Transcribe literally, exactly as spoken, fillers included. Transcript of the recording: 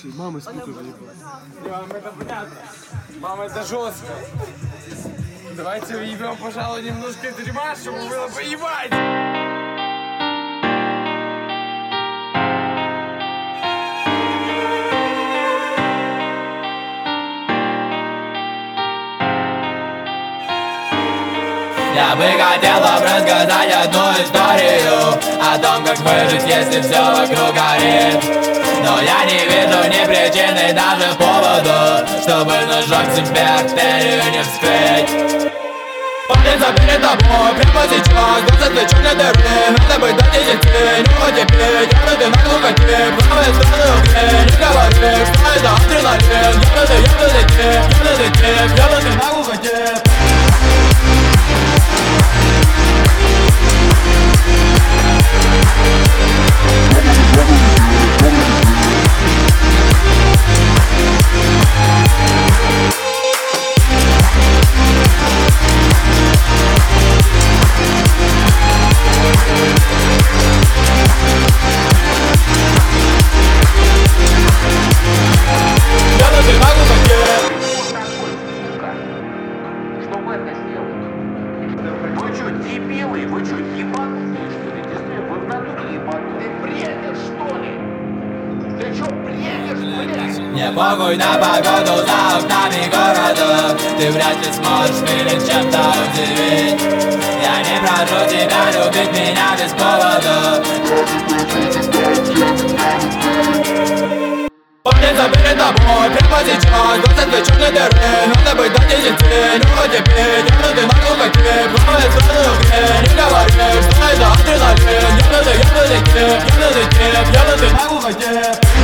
Слушай, мама с путу заебалась. Мам, это понятно. Мама, это жестко. Давайте въебем, пожалуй, немножко дерьма, чтобы было поебать. Я бы хотел вам рассказать одну историю о том, как выжить, если все вокруг горит. Но я не вижу ни причины, даже повода, чтобы ножом себе артерию не вскрыть. Помнится перед тобой прямо сейчас, глаза для черной дыры. Надо быть до десяти, не потерпеть, ебнутый наглухо тип. Правая сторона угли, не говори, что это адреналин. Ебнутый, ебнутый тип, ебнутый тип, ебнутый наглухо тип. Мне похуй на погоду за окнами города. Ты вряд ли сможешь меня чем-то удивить. Я не прошу тебя любить меня без повода. Помнится перед тобой прямо сейчас, глаза для черной дыры. Надо быть до десяти, не потерпеть, ебнутый наглухо тип. Правая сторона угли, не говори, что это адреналин. Ебнутый, ебнутый тип, ебнутый тип, ебнутый наглухо тип.